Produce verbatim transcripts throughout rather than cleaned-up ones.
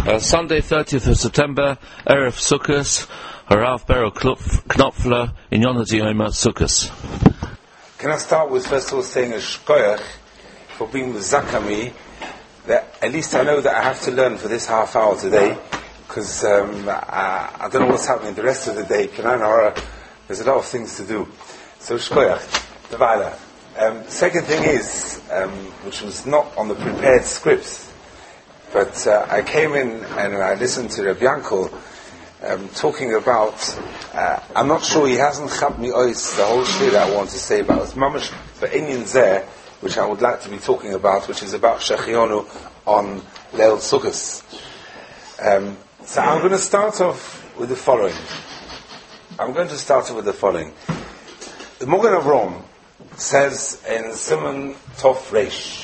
Uh, Sunday, thirtieth of September, Erev Sukkos, Harav Bero Knopfler, in Yonah Dioma Sukkos. Can I start with first of all saying a shkoyach for being with Zakami, that at least I know that I have to learn for this half hour today, because um, I, I don't know what's happening the rest of the day. There's a lot of things to do. So shkoyach, Devala. Um, second thing is, um, which was not on the prepared scripts, but uh, I came in and I listened to Reb Yankel um, talking about, uh, I'm not sure he hasn't chapped me ois the whole shit I want to say about it. Mamash for Inyan Zeh, which I would like to be talking about, which is about Shechionu on Leil Sukkos. Um, so I'm going to start off with the following. I'm going to start off with the following. The Mogen Avrom says in Simon Tov Reish.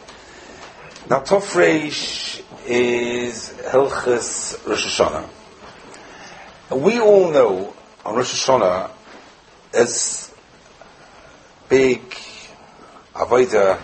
Now Tov Reish is Hilchos Rosh Hashanah. And we all know on Rosh Hashanah there's big avodah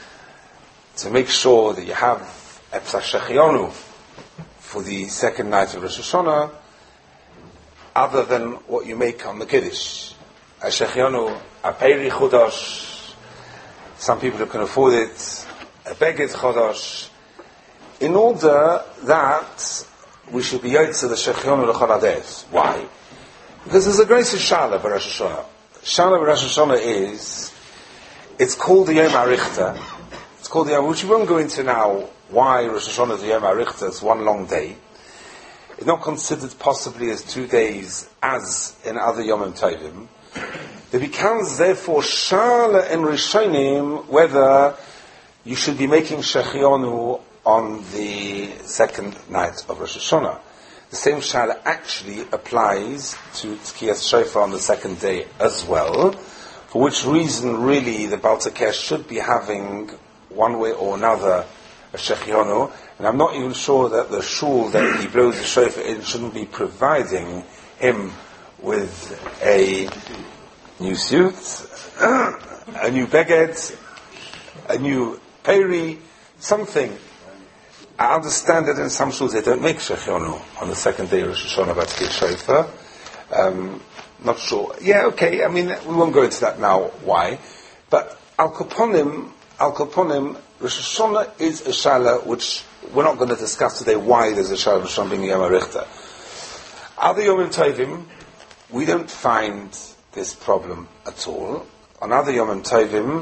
to make sure that you have a Pesach Shechionu for the second night of Rosh Hashanah, other than what you make on the Kiddush. A Shechionu, a Peri Chodosh, some people who can afford it, a Beged Chodosh, in order that we should be Yotze the Shechionu L'chol Hades. Why? Because there's a great Shala for Rosh Hashanah. Shala for Rosh Hashanah is, it's called the Yom HaRichter. It's called the Yom, which we won't go into now, why Rosh Hashanah is the Yom HaRichter. It's one long day. It's not considered possibly as two days as in other Yomim Tovim. It becomes therefore Shala and Rishonim whether you should be making Shechionu on the second night of Rosh Hashanah. The same Shala actually applies to Tkiyas Shofar on the second day as well, for which reason really the Baal Tekesh should be having one way or another a Shechionu, and I'm not even sure that the shul that he blows the Shofar in shouldn't be providing him with a new suit, a new beged, a new peri, something. I understand that in some shuls they don't make Shechionu on the second day of Rosh Hashanah about Tkiyas Shofar. Um, not sure. Yeah, okay, I mean, we won't go into that now, why. But Al Kaponim, Al Kaponim, Rosh Hashanah is a Shala which we're not going to discuss today why there's a Shala Rosh Hashanah being Yom HaRichter. Other Yomim Tovim, we don't find this problem at all. On other Yomim Tovim,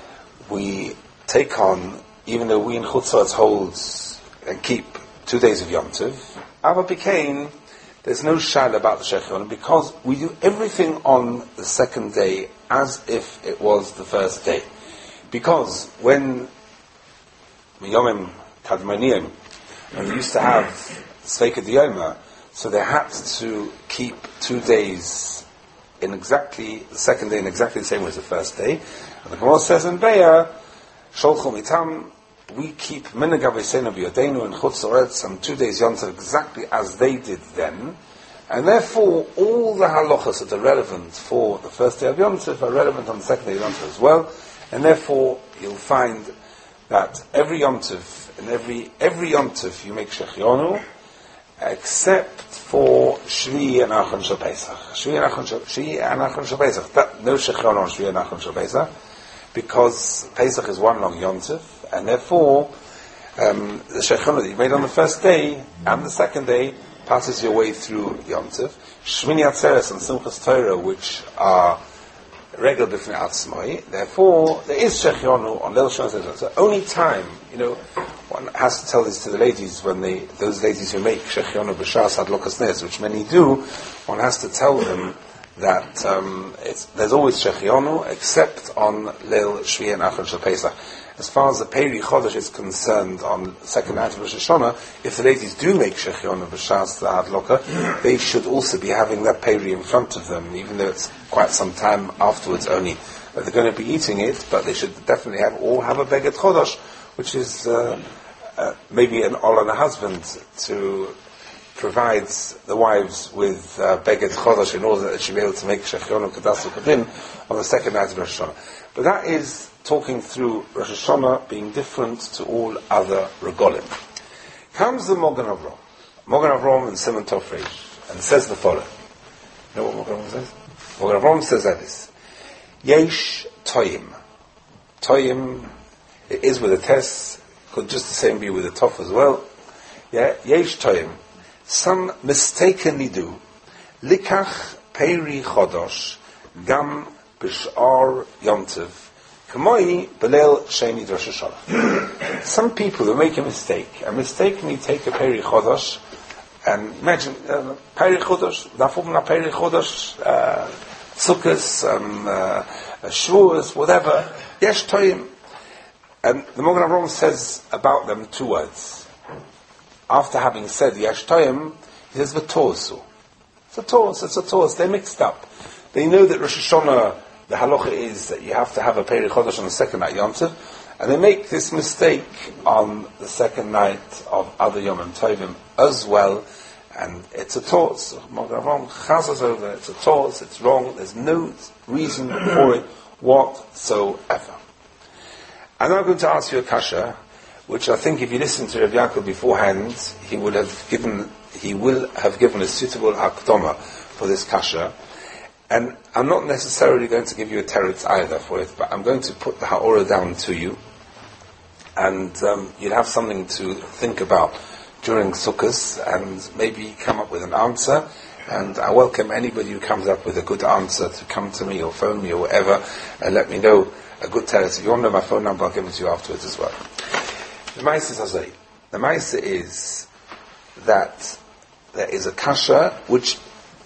we take on, even though we in Chutzot holds and keep two days of Yom Tov, Ava Pikein, there's no shayla about the Shechionu because we do everything on the second day as if it was the first day. Because when Yomim Kadmoniyim, when we used to have Sveika Diyoma, so they had to keep two days in exactly the second day in exactly the same way as the first day. And the Gemara says in Be'er, Sholcho Mitam, we keep Minhag Avosenu B'Yodenu in Chutz La'aretz on two days Yom Tov exactly as they did then, and therefore all the halachas that are relevant for the first day of Yom Tov are relevant on the second day of Yom Tov as well, and therefore you'll find that every Yom Tov and every every Yom Tov you make Shechionu, except for Shvi and Achon Shel Pesach. Shvi and Achon Shel Shvi and Achon Shel Pesach. That no Shechionu on Shvi and Achon Shel Pesach, because Pesach is one long Yom Tov, and therefore um, the Shechionu that you made on the first day and the second day passes your way through Yom Tov. Shmini Atzeres and Simchas Torah, which are regular b'fnei atzmai, therefore there is Shechionu on Leil Shana. So only time, you know, one has to tell this to the ladies when they, those ladies who make Shechionu b'shas hadlokas nes, which many do, one has to tell them that um, it's, there's always Shechionu except on Leil Shvi and Achon Shel Pesach. As far as the Peri Chodesh is concerned on the second night of Rosh Hashanah, if the ladies do make Shechionu b'shas the hadloka, they should also be having that Peri in front of them, even though it's quite some time afterwards only that they're going to be eating it, but they should definitely have all have a Beged Chodesh, which is uh, uh, maybe an ol on a husband to provide the wives with uh, Beged Chodesh in order that they should be able to make Shechionu Kedasu Kadin on the second night of Rosh Hashanah. But that is talking through Rosh Hashanah being different to all other regalim. Comes the Mogan Avram. Mogan Avram and Simon Tov Reish, and says the following. You know what Mogan Avram says? Mogan Avram says that this. Yesh Toyim. Toyim, it is with a tes, could just the same be with a tof as well. Yeah, Yesh Toyim. Some mistakenly do. Likach Peri Chodosh, Gam Bishar Yomtiv, Kamoi Belel Sheni Rosh Hashanah. Some people who make a mistake and mistakenly take a Peri Chodosh, and imagine uh, Peri Chodosh, Dafum Peri Chodosh, uh, Sukkos, um, uh, Shavuos, whatever. Yesh Toyim. And the Mogan Avram says about them two words. After having said Yesh Toyim, he says V'torsu. It's a tos, it's a tos. They're mixed up. They know that Rosh Hashanah, the halacha is that you have to have a Peri Chodesh on the second night Yom Tov, and they make this mistake on the second night of other Yom Tovim as well, and it's a tos. Mogan Avram chazes over, it's a tos, it's wrong, there's no reason for it whatsoever. I'm now going to ask you a kasha, which I think if you listen to Rav Yaakov beforehand, he would have given, he will have given a suitable akdoma for this kasha. And I'm not necessarily going to give you a teretz either for it, but I'm going to put the ha'orah down to you, and um, you'll have something to think about during Sukkot, and maybe come up with an answer. And I welcome anybody who comes up with a good answer to come to me or phone me or whatever, and let me know a good teretz. If you want to know my phone number, I'll give it to you afterwards as well. The Ma'aseh is Azay. The Ma'aseh is that there is a kasha which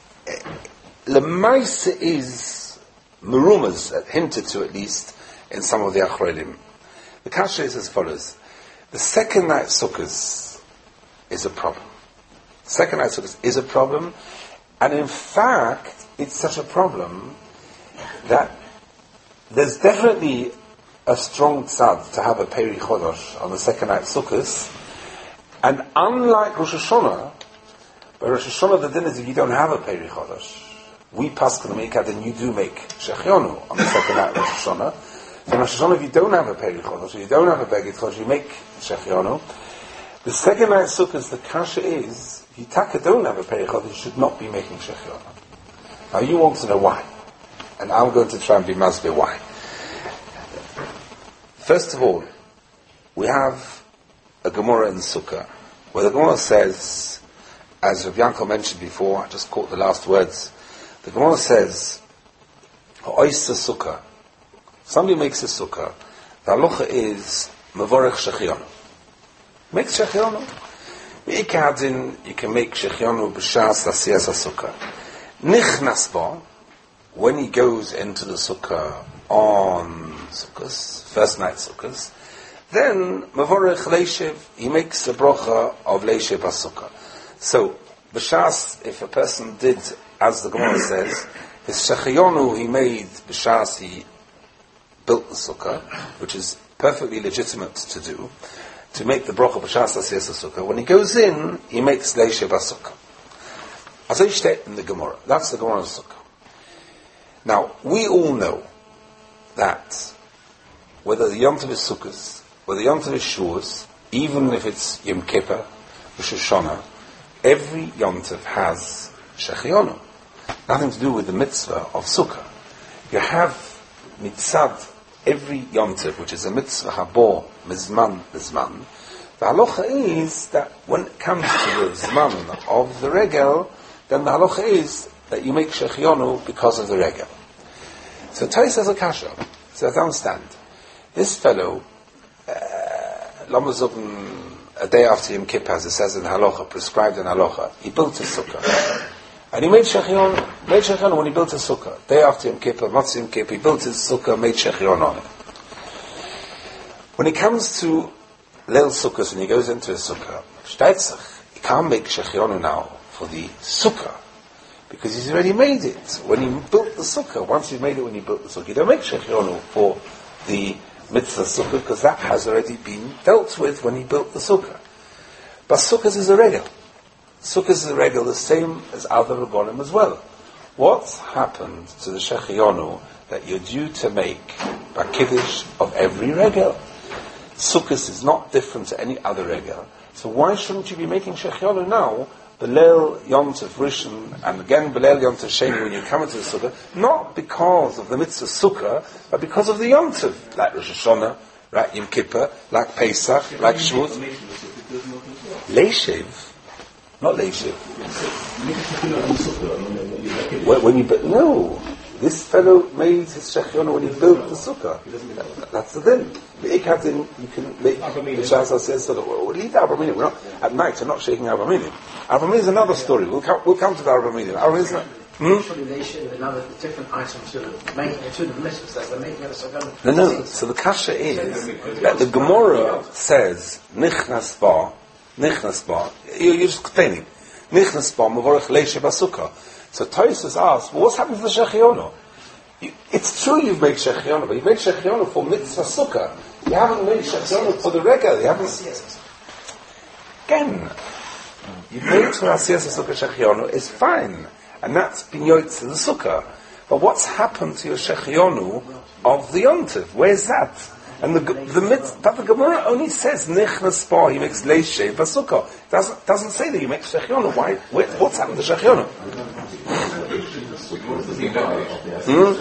the Ma'aseh is merumas, hinted to at least in some of the Achronim. The kasha is as follows: the second night Sukkot is a problem. Second night Sukkot is a problem, and in fact, it's such a problem that there's definitely a strong tzad to have a Peri Chodosh on the second night Sukkot, and unlike Rosh Hashanah, by Rosh Hashanah the din is if you don't have a Peri Chodosh, we pass the Mikad and you do make Shechionu on the second night of Rosh Hashanah. So in Rosh Hashanah, if you don't have a Peri Chodosh, or you don't have a Beged Chodosh, you make Shechionu. The second night Sukkot, the kasha is, if you taka don't have a Peri Chodosh, you should not be making Shechionu. Now you want to know why, and I'm going to try and be masbir why. First of all, we have a Gemara in Sukkah, where the Gemara says, as Rav Yankel mentioned before, I just caught the last words, the Gemara says, Ha'oisa Sukkah. Somebody makes a Sukkah, the halacha is, Mevorech Shechionu. Make Shechionu. Me'ikadin, you can make Shechionu b'shas asiyas ha-Sukkah. Nichnas ba, when he goes into the Sukkah on Sukkot, first night Sukkot, then Mavorech Leishev, he makes a brocha of Leishev HaSukkah. So, b'shas, if a person did, as the Gemara says, his Shechionu he made b'shas, he built the Sukkah, which is perfectly legitimate to do, to make the brocha b'shas asiyas HaSukkah. When he goes in, he makes Leishev HaSukkah. As I state in the Gemara, that's the Gemara Sukkah. Now, we all know that whether the Yom Tov is Sukkot, whether Yom Tov is Shavuos, even if it's Yom Kippur, Rosh Hashanah, every Yom Tov has Shechionu. Nothing to do with the mitzvah of Sukkah. You have mitzad every Yom Tov, which is a mitzvah habor, mizman, mizman. The halacha is that when it comes to the zman of the regel, then the halacha is that you make Shechionu because of the regel. So Tais has a kasha. So I understand. This fellow, Lamazubn, a day after Yom Kippur, as it says in halacha, prescribed in halacha, he built a sukkah. And he made Shechionu, made Shechionu when he built a sukkah. Day after Yom Kippur, Matzah Yom Kippur, he built his sukkah, made Shechionu on it. When he comes to Leil Sukkot, when he goes into his sukkah, he can't make Shechionu now for the sukkah, because he's already made it. When he built the sukkah, once he's made it when he built the sukkah, you don't make Shechionu for the mitzvah sukkah, because that has already been dealt with when he built the sukkah. But sukkah is a regel. Sukkah is a regel the same as other regalim as well. What's happened to the Shechionu that you're due to make by Kiddush of every regel? Sukkot is not different to any other regel. So why shouldn't you be making Shechionu now, Belel Yontif Rishon, and again Belel Yontif Sheni when you come into the Sukkah, not because of the mitzvah Sukkah, but because of the Yontif, like Rosh Hashanah, like Yom Kippur, like Pesach, like Shavuot. Leishev, not Leishev. When, when you no, this fellow made his Shechionu when he built the Sukkah. That, that's the thing. The Ikadin, you can make the Shasa says so that we'll leave the Abraminim. We're not at night. I'm not shaking Abraminim. Abraminim is another story. We'll come. We'll come to the Abraminim. Abraminim is not. Hmm? Surely they should have another different items to make to the mitzvahs that they're making it so. No, no. So the kasha is that the Gemara says nichnas ba, nichnas ba. You're just explaining nichnas ba mevorach leishe basukah. So Tosfos asks, well, what's happened to the Shechionu? It's true you've made Shechionu, but you've made Shechionu for mitzvah sukkah. You haven't made Shechionu for the regal. You haven't. Again, you've made for Asiyas Sukkah Shechionu is fine, and that's been yotz in the sukkah. But what's happened to your Shechionu of the yontiv? Where's that? And the the mit, but the Gemara only says nichnas ba. He makes leishe basukah. Doesn't doesn't say that he makes Shechionu. Why? Where, what's happened to Shechionu? Hmm?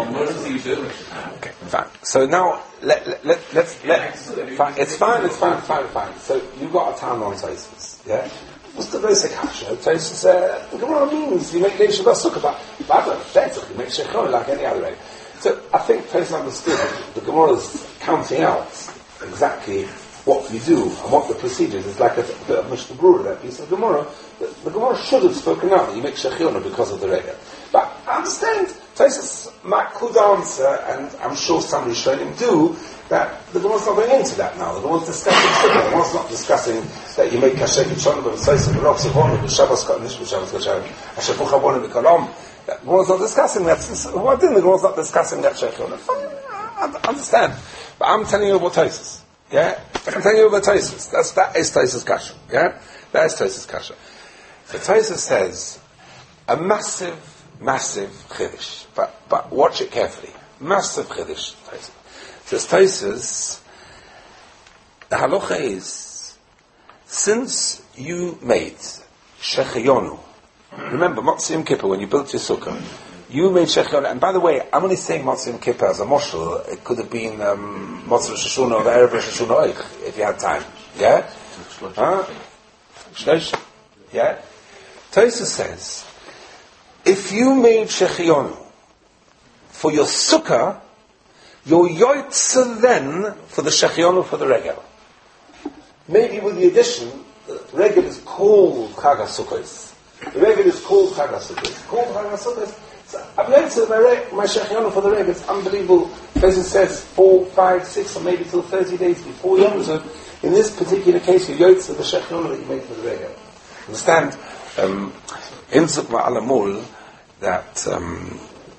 Okay, fine. So now let let, let let's let. Fine. It's fine. It's fine. Fine. Fine. So you've got a town on Tosfos, yeah. What's the basic hasha? Tosfos, uh, the Gemara means you make leishe basukah, but but better you make Shechionu like any other way. So I think Tosfos understood the Gemara is counting out exactly what you do and what the procedure is. It's like a, a bit of Mishnah Berurah, that piece of Gemara. The, the Gemara should have spoken out that you make Shechionu because of the regel. But I understand Tosfos could answer, and I'm sure somebody showed him do, that the Gemara's not going into that now. The Gemara's discussing Sukkah. The Gemara's not discussing that you make Kashek Shonu b'V'Tosfos b'Rof Sivonu b'Shabbos Kodesh b'Shabbos Kodesh Hashafuch Havonu b'Kolom. The Gemara's not discussing that. Why didn't the Gemara's not discussing that Shechionu? I understand. But I'm telling you about Tosfos. Yeah? I'm telling you about Tosfos. That's, that is Tosfos Kasha. Yeah? That is Tosfos Kasha. So Tosfos says, a massive, massive chiddush. But, but watch it carefully. Massive chiddush. Says Tosfos, the halacha is, since you made Shechionu, remember, Motzei Yom Kippur, when you built your sukkah, you made Shechionu, and by the way, I'm only saying Motzei Yom Kippur as a moshel. It could have been um, Motzei Rosh Hashanah or Erev Rosh Hashanah Oich, if you had time. Yeah? Huh? Shlosh? Yeah? Tosfos says, if you made Shechionu for your sukkah, you're yotze then for the Shechionu for the regel. Maybe with the addition, the regel is called Chag HaSukkos. The regel is called Chag HaSukkos. It's called Chag HaSukkos. So I've learned to my, reg, my Shechionu for the regel. It's unbelievable. Tosfos says four, five, six, or maybe till thirty days before Yom Tov. In this particular case, you're yotze the Shechionu that you made for the regel. Understand? Um, in Zukma Alamul, that um,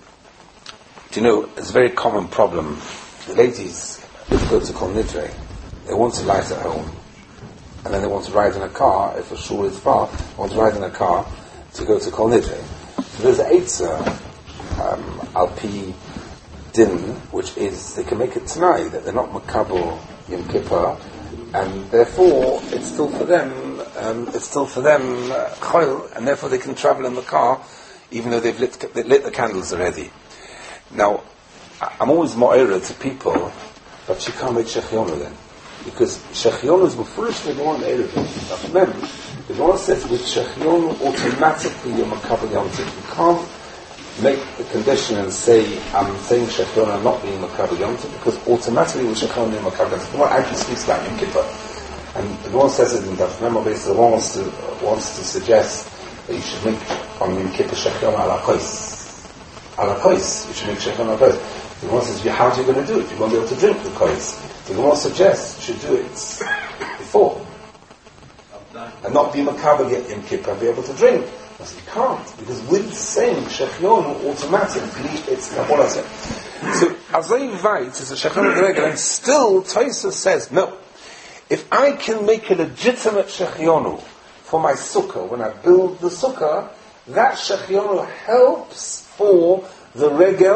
do you know, it's a very common problem. The ladies go to Kol Nidre, they want to light at home, and then they want to ride in a car, if a shul is far, they want to ride in a car to go to Kol Nidre. So there's an Eitzah, um, Alpi Din, which is, they can make it tonight, that they're not Makabel Yom Kippur, and therefore, it's still for them, um, it's still for them, uh, Choil, and therefore they can travel in the car, even though they've lit, they lit the candles already. Now, I'm always mo'era to people, but you can't make Shechionu then. Because Shechionu is befurish the one Erev. Now remember, the one says with Shechionu automatically you're Makabel Yom Tov. You can't make the condition and say, I'm saying Shechionu, I'm not being Makabel Yom Tov, because automatically with Shechionu you're Makabel Yom Tov. The one actually speaks about Yom Kippur. And the one says it in that, remember, basically the one wants to, wants to suggest that you should make on Yom Kippur Shechionu ala kois. Ala kois, you should make Shechionu ala kois. The Gemara says, how are you going to do it? You won't be able to drink the kois. The Gemara suggests you should do it before. And not be makabel yet Yom Kippur and be able to drink. I said, you can't, because with saying Shechionu, automatically it's Kabbalah. So, Azay Vait is a Shechionu Regel, and still Tosfos says, no, if I can make a legitimate Shechionu for my sukkah, when I build the sukkah, that Shechionu helps for the regel,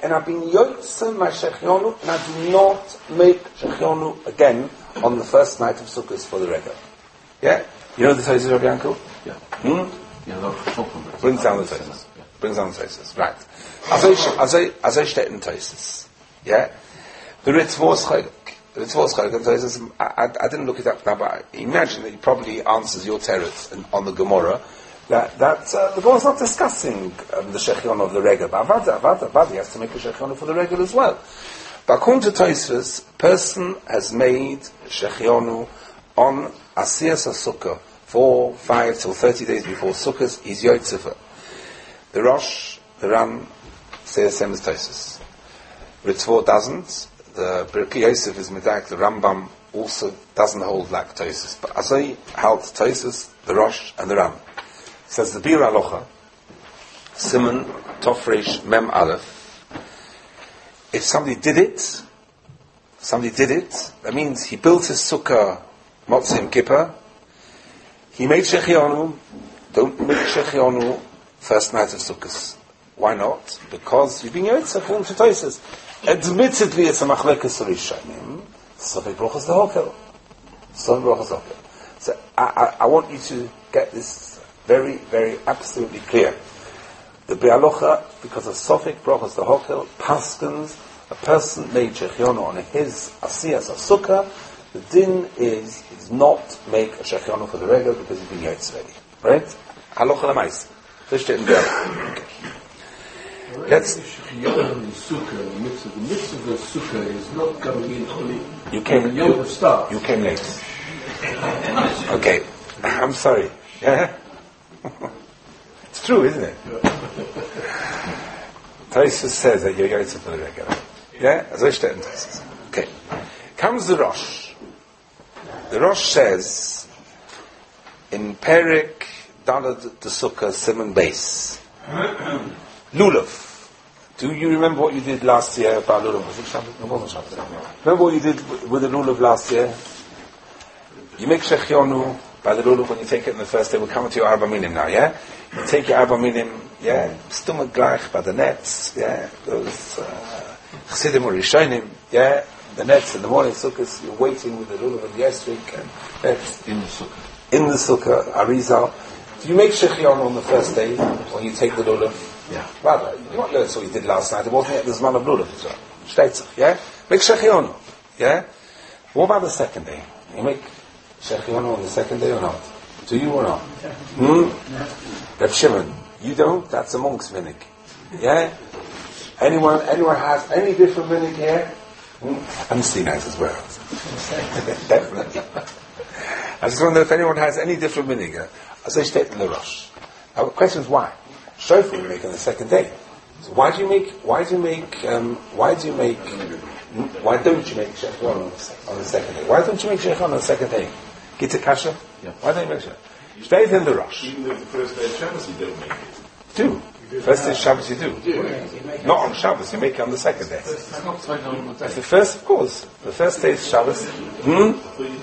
and I've been Yotze my Shechionu, and I do not make Shechionu again on the first night of Sukkot for the Regel. Yeah? You know the Taisus, Rabbi Yankel? Yeah. Hmm? Yeah, no, Brings down the Taisus. Brings down the Taisus. Right. As I steht in Taisus. Yeah? The Ritzvos Chaylik. The Ritzvos Chaylik and Taisus, I, I, I didn't look it up now, but I imagine that he probably answers your teretz on the Gemara, that, that uh, the Gemara is not discussing um, the Shechion of the Regel, but Avada, Avada, Avada, he has to make a Shechion for the Regel as well. But according to Tosfos, a person has made Shechionu on Asiyas HaSukkah, four, five till thirty days before Sukkot, he's Yotzefer. The Rosh, the Ran, say the same as Tosfos. Ritzvor doesn't. The Birkei Yosef is Medak, the Rambam also doesn't hold like Tosfos. But Azai held Tosfos, the Rosh, and the Ran. Says the Bir Alocha, Simon, Tofresh, Mem Aleph. If somebody did it, somebody did it, that means he built his sukkah, Motzim Kippur, he made Shechionu, don't make Shechionu first night of Sukkot. Why not? Because you've been Yotze according to Tosfos. Admittedly, it's a Machlekas Rishonim, Sofek Brochas L'Hokel. Sofek Brochas L'Hokel. So I, I, I want you to get this very, very absolutely clear. The Be'alocha, because of Sofek Brochas L'Hokel, Paskins, a person made Shechionu on his Asiyas HaSukkah, the din is, he does not make a Shechionu for the Regel because he's been Yotze ready. Right? Halacha L'Mais. Das steht in der. Let's. The mitzvah of sukkah is not coming in only. You came. You, start. you came late. Okay, I'm sorry. Yeah, it's true, isn't it? Tosfos says that you're going to for the regular. Yeah, as I said. Okay, comes the Rosh. The Rosh says in Perik Dalad the Sukkah Simon Base. Lulav. Do you remember what you did last year about Lulav? Was it Shabbat? No, it wasn't Shabbat. Remember what you did with the Lulav last year? You make Shechionu by the Lulav when you take it in the first day. We're coming to your Arba Minim now, yeah? You take your Arba Minim, yeah? Stomach gleich by the nets, yeah? Those Chassidim or Rishonim, yeah? The nets in the morning, Sukkot, you're waiting with the Lulav and the Esrik and nets. in the Sukkah. In the Sukkah, Arizal. Do you make Shechionu on the first day when you take the Lulav? Yeah. Rather, you not learn what you did last night. It wasn't yet the Zman of Lulav as well. Shteitzach, yeah? Make Shechionu, yeah? What about the second day? You make Shechionu on the second day or not? Do you or not? Hmm? Reb Shimon, you don't? That's a monk's minig. Yeah? Anyone, anyone has any different minig here? Hmm? And Sinai's as well. Definitely. I just wonder if anyone has any different minig. As I state in the Rosh. Now the question is why? Shofar you make on the second day. So why do you make? Why do you make? Um, why do you make? Why don't you make Shechionu on the second day? Why don't you make Shechionu on the second day? Gita Kasha? Yeah. Why don't you make Shechionu? Stay in the Rosh. Even if the first day of Shabbos you don't make it. Do. First day of Shabbos you do. Not on Shabbos, you make it on the second day. It's not taken on the day. The first, of course. The first day is Shabbos. Hmm?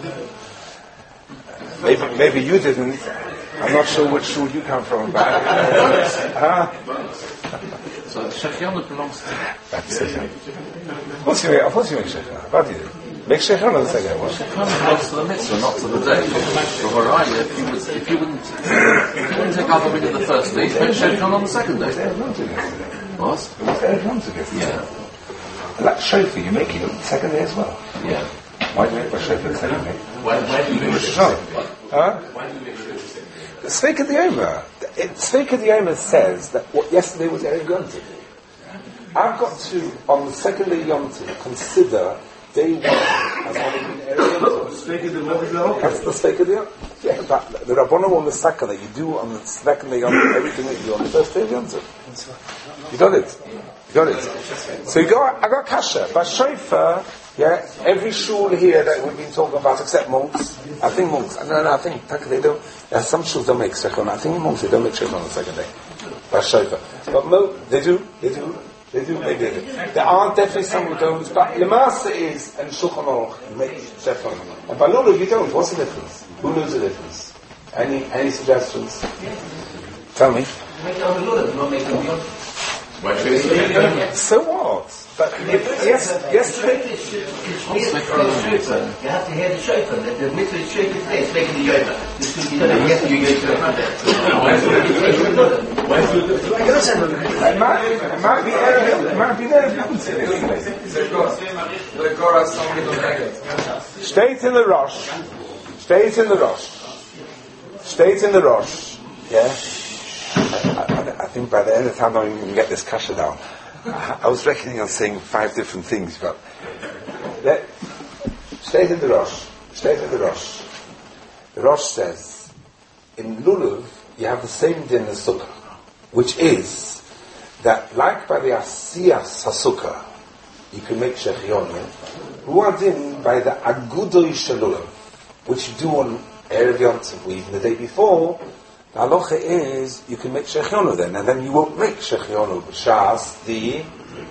Maybe, maybe you didn't. I'm not sure which shul you come from, but uh, So the Shechionu belongs to that's it. What's your, what's your Shechionu? What do you do? Make Shechionu on the second day. What? Shechionu belongs to the mitzvah, not to the day. For Haraya, if you would, if you wouldn't, if you wouldn't take Arba Minim the first day, you make Shechionu on the second day. What? What's everyone to give? Yeah. Like Shofar, you make it on the second day as well. Yeah. Why do you make Shofar on the second day? Why, why do you make Shofar? Huh? Why do you make Shabbos? Sveika D'Omer. Sveika D'Omer says that what yesterday was Erev Yom Tov. I've got to, on the second day Yom Tov, consider day one as having been Erev Yom Tov. That's the Sveika D'Omer. Yeah, but the Rabbonim on the Saka that you do on the second day Yom Tov, everything that you do on the first day of Yom Tov. You got it? You got it? So you go, I got Kasha. But Shofar, yeah, every shul here that we've been talking about, except monks, I think monks, no, no, I think they don't, yeah, some shuls don't make Shechionu. I think monks, they don't make Shechionu on the second day. But Shofar. But mo, they do, they do, they do, they do. There are definitely some who don't, but Lemasa is, and Shulchan Aruch make Shechionu. And by Lulav you don't, what's the difference? Who knows the difference? Any, any suggestions? Tell me. Make it on the Lulav, not make it on the Why should we say So what? But if, yes, yesterday. You have to hear the shofar. The mitzvah is shofar today. It's making the yoga. You don't know, yes, you go to the front there. Why should we It might, it might be there. It might be there. Steht in the Rosh. Steht in the Rosh. Steht in the Rosh. Yeah. I, I, I think by the end of the time I'm even going to get this kasha down. I, I was reckoning on saying five different things, but let, steht in the Rosh. Steht in the Rosh. The Rosh says in Lulav you have the same din as Sukkah, which is that like by the Asiyas HaSukkah you can make Shechionu, Ruadin by the Agudoi Shalulav, which you do on Erev Yom Tov, or even the day before. The halacha is you can make Shechionu then, and then you won't make Shechionu b'shas the.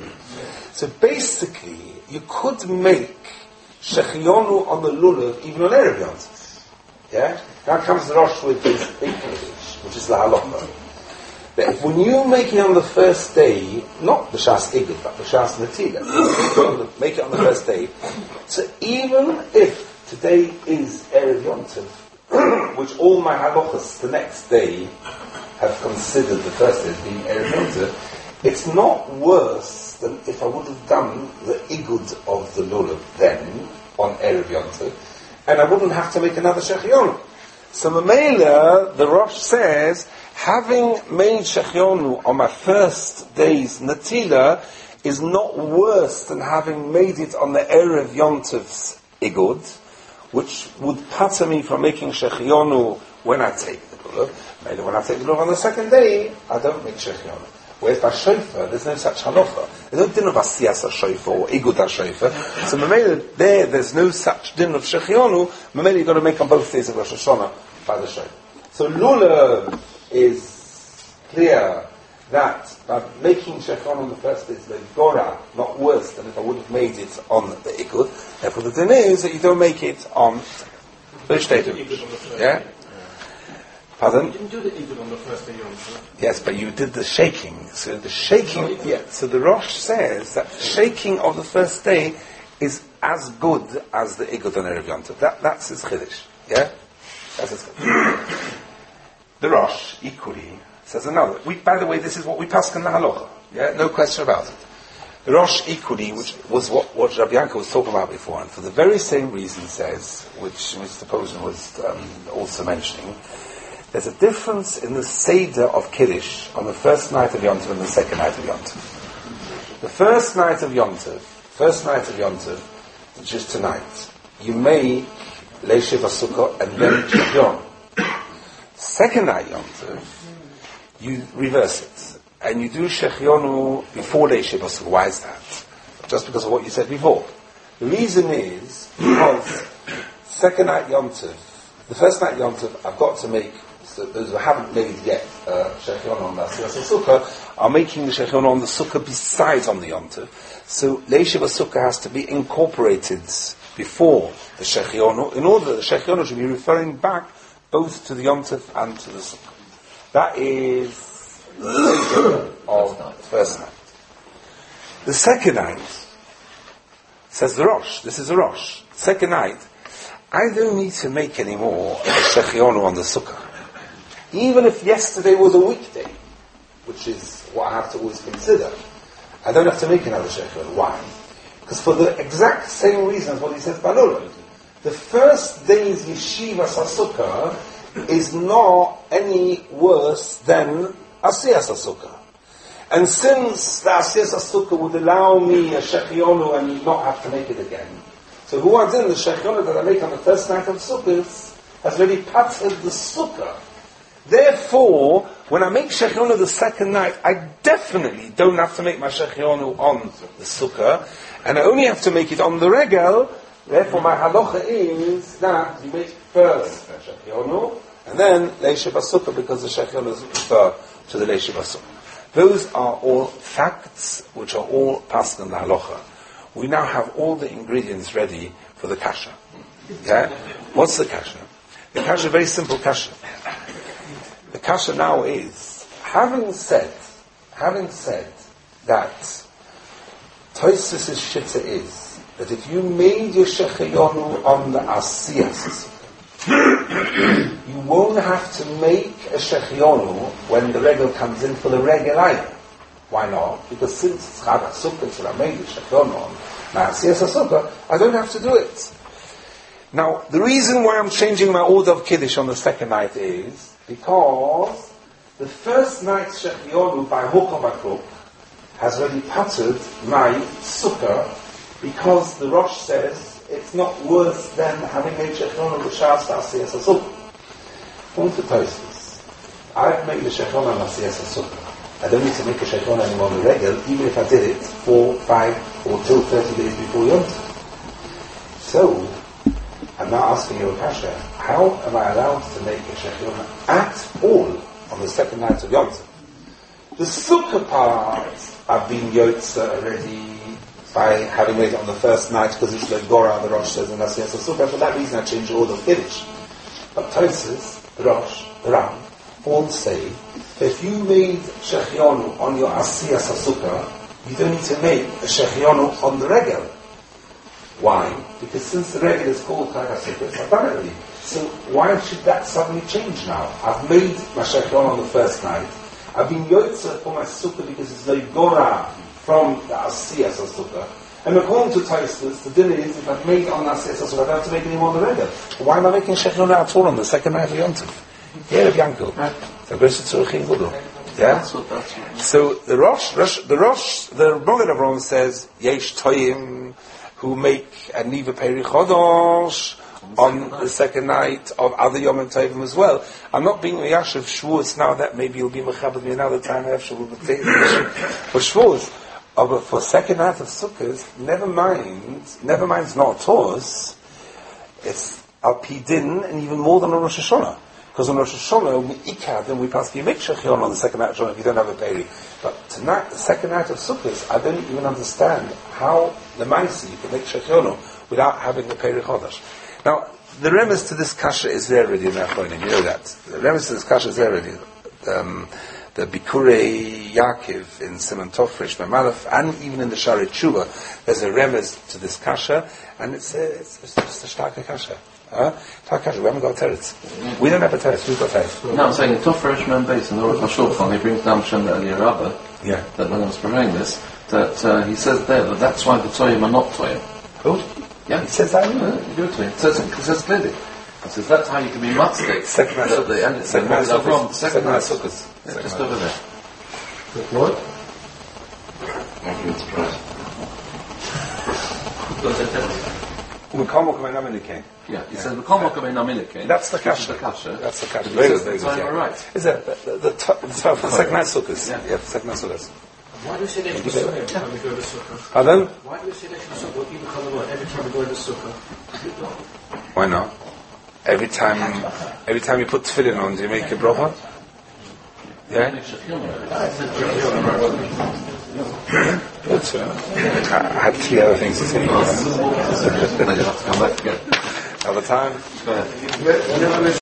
So basically, you could make Shechionu on the lulav even on Erev Yom Tov. Yeah. Now comes the Rosh with his big Kiddush, which is the halacha. That if when you make it on the first day, not b'shas igud, but b'shas netilah, make it on the first day. So even if today is Erev Yom Tov, which all my halachas the next day have considered the first day as being Erev Yom Tov, it's not worse than if I would have done the igud of the lulav then on Erev Yom Tov, and I wouldn't have to make another shechionu. So Mamela, the Rosh says, having made shechionu on my first day's natila is not worse than having made it on the Erev Yom Tov's igud, which would patter me from making shechionu when I take the lulav. Maybe when I take the lulav on the second day, I don't make shechionu. Whereas by shofar, there's no such halacha. There's no din of asiyas shofar or igud shofar. So Mamela, there, there's no such din of shechionu. Mamela, you've got to make on both days of Rosh Hashanah by the shofar. So lulav is clear that by making shechionu on the first day is the gora, not worse than if I would have made it on the igud. Therefore, the din is that you don't make it on the shtetim. Yeah? Pardon? You didn't do the igud on the first day, Yom Tov. Yes, but you did the shaking. So the shaking, yeah. So the Rosh says that the shaking of the first day is as good as the igud on Erev Yom Tov. That that's his chiddush. Yeah, that's his chiddush. The Rosh equally says another. We, by the way, this is what we pass in the halacha. Yeah, no question about it. The Rosh equally, which was what, what Rabbi Yanka was talking about before, and for the very same reason says, which Mister Posen was um, also mentioning, there's a difference in the Seder of Kiddush on the first night of Yom Tov and the second night of Yom Tov. The first night of Yom Tov, first night of Yom Tov, which is tonight, you make Leishev HaSukkah and then Shechionu. Second night Yom Tov, you reverse it. And you do Shechionu before Leishev HaSukkah. Why is that? Just because of what you said before. The reason is because second night Yom Tov, the first night Yom Tov, I've got to make, so those who haven't made yet uh, Shechionu on the Sukkah are making the Shechionu on the Sukkah besides on the Yom Tov. So Leishev HaSukkah has to be incorporated before the Shechionu in order that the Shechionu should be referring back both to the Yom Tov and to the Sukkah. That is the Seder of the first night. The second night, says the Rosh, this is the Rosh, second night, I don't need to make any more of a Shechionu on the Sukkah. Even if yesterday was a weekday, which is what I have to always consider, I don't have to make another Shechionu. Why? Because for the exact same reason as what he says by Lulav, the first day's Yeshiva Sukkah is not any worse than Asiyas HaSukkah. And since the Asiyas HaSukkah would allow me a Shechionu and not have to make it again, so who are in the Shechionu that I make on the first night of Sukkot has already patted the Sukkah. Therefore, when I make Shechionu the second night, I definitely don't have to make my Shechionu on the Sukkah, and I only have to make it on the Regel. Therefore, my halacha is that you make first Shechionu, and then Leishev HaSukkah, because the Shechionu is referred to the Leishev HaSukkah. Those are all facts which are all passed in the halacha. We now have all the ingredients ready for the kasha. Yeah? What's the kasha? The kasha, very simple kasha. The kasha now is, having said, having said that Tosfos' shitta is that if you made your shechayonu on the asiyas, you won't have to make a shechayonu when the regel comes in for the regel either. Why not? Because since it's chag sukkah, so I made the shechayonu on my asiyas sukkah, I don't have to do it. Now, the reason why I'm changing my order of Kiddush on the second night is because the first night's Shechiyonu, by hook or by crook, has already pattered my sukkah because the Rosh says it's not worse than having made Shechiyonu b'shas asiyas sukkah. Going to Tosfos, I've made the Shechiyonu on asiyas sukkah. I don't need to make a Shechiyonu anymore on the regular, even if I did it four, five, or till thirty days before Yom Tov. So, I'm now asking you a kasha. How am I allowed to make a shechiyona at all on the second night of Yom Tov? The sukkah part I've been yotza already by having made it on the first night because it's like Gora, the Rosh says, and that's yes, the sukkah. For that reason, I changed the order of Kiddush. But Tosfos, the Rosh, the Ram, all say that if you made shechiyonu on your asiyas sukkah, you don't need to make a shechiyonu on the regel. Why? Because since the regel is called Chag HaSukkos, I've done it already. So why should that suddenly change now? I've made my shechon on the first night. I've been yotzer for my sukkah because it's like Gora from the Asiyas sukkah. And according to Tosfos, the dinner is if I've made it on the Asiyas sukkah, I don't have to make any more on the regel. Why am I making shechon at all on the second night of Yom Tov? Yeah, Rav Yankel. So goes to Tzurich Gudel. Yeah. That's what that's right. So the Rosh, Rosh the Rosh, the Mogen Avraham says Yesh Toyim, who make a Niva Peri Chodosh on the second night of other Yom Tovim as well. I'm not being Yashav Shavuos now that maybe you'll be Mechabed me another time after Shavuos, for Shavuos. Oh, but for second night of Sukkot, never mind, never mind it's not Torah, it's Al Pi Din and even more than a Rosh Hashanah. Because on Rosh Hashanah, we ikad, then we pass the Yemik Shechion on the second night of Hashanah if you don't have a Peri. But tonight, the second night of Sukkot, I don't even understand how the Maisi you can make Shechionu without having a Peri Chodesh. Now, the remes to this kasha is there already in Achronim, you know that. The remes to this kasha is there already. Um, the Bikurei Yaakov in Simon Tofresh, Mamalef, and even in the Shari Tshuva, there's a remes to this kasha, and it's a, it's, it's just a starker kasha. Huh? We haven't got teretz. We don't have a teretz. We've got teretz. No, I'm saying in Tofresh Mem Beis in the Aruch HaShulchan, he brings down Shem Eliyah Rabbah, yeah, that when I was preparing this, that uh, he says there that that's why the Toyim are not Toyim. Who? Yeah, He says that. yeah, you do it to him. It says, it says clearly. It says that's how you can be matzdik. Second night At the end, Second night Second Sukkot. Second night Sukkot. Yeah, just over there. What? I've been surprised. Yeah, he says, "V'kol mokum ein amilikein." That's the Which is kasha. the kasha. That's the kasha. He Very says good, very the good, Toyim yeah. are right. Is that the, the, the, the, the, the second night sukkahs? Yeah. Yeah, the second night sukkahs. Why do you say that in the sukkah when we go to sukkah? Pardon? Why do you say that in the sukkah? Even Chalavot, every time we go to sukkah. Why not? Every time, every time you put tefillin on, do you make a bracha? Yeah? Good, sir. I I had three other things to say. Then you have to come back again. Another time? Go ahead.